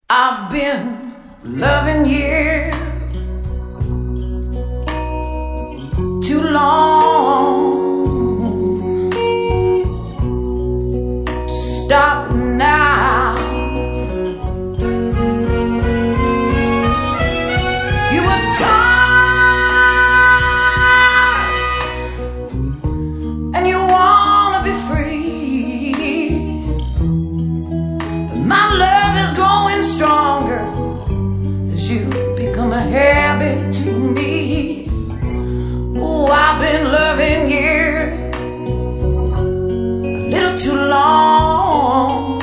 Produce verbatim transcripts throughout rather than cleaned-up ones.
I've been loving you too long to stop now. You were tired and you wanna be free. My love is growing stronger as you become a habit to me. Oh, I've been loving you a little too long.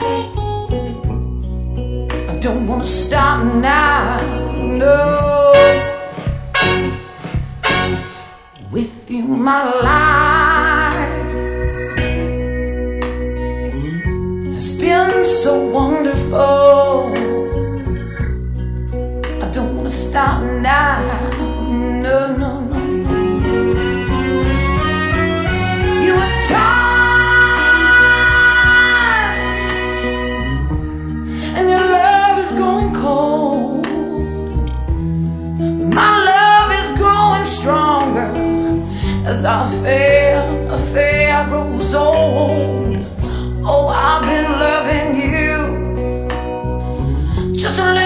I don't wanna stop now, no. With you, my life has been so wonderful. I don't wanna stop now, no, no, no. You were tired and your love is going cold. My love is growing stronger as our affair, affair grows old. Oh, I've been loving you just a little